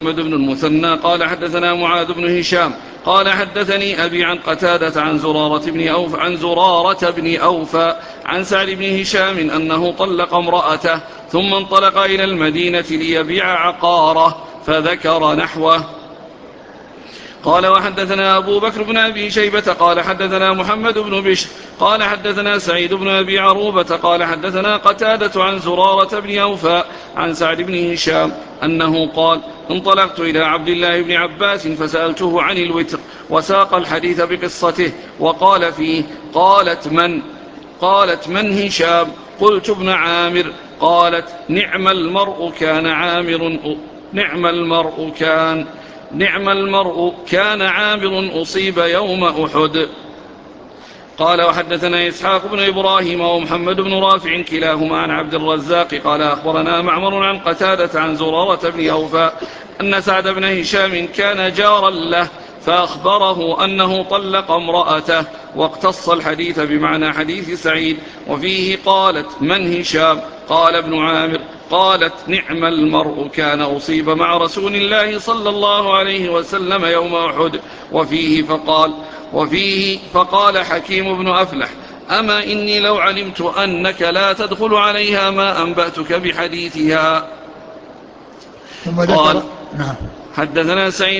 محمد بن المثنى قال حدثنا معاذ بن هشام قال حدثني أبي عن قتادة عن زرارة بن أوفى عن سعد بن هشام أنه طلق امرأته ثم انطلق إلى المدينة ليبيع عقاره فذكر نحوه. قال وحدثنا أبو بكر بن أبي شيبة قال حدثنا محمد بن بشر قال حدثنا سعيد بن أبي عروبة قال حدثنا قتادة عن زرارة بن أوفى عن سعد بن هشام أنه قال انطلقت إلى عبد الله بن عباس فسألته عن الوتر وساق الحديث بقصته وقال فيه قالت من هشام قلت ابن عامر قالت نعم المرء كان عامر أصيب يوم أحد. قال وحدثنا إسحاق بن إبراهيم ومحمد بن رافع كلاهما عن عبد الرزاق قال أخبرنا معمر عن قتادة عن زرارة بن أوفى أن سعد بن هشام كان جارا له فأخبره أنه طلق امرأته واقتص الحديث بمعنى حديث سعيد وفيه قالت من هشام قال ابن عامر قالت نعم المرء كان أصيب مع رسول الله صلى الله عليه وسلم يوم أحد وفيه فقال حكيم بن أفلح أما إني لو علمت أنك لا تدخل عليها ما أنبأتك بحديثها. ثم قال ذكر. نعم. حدثنا سعيد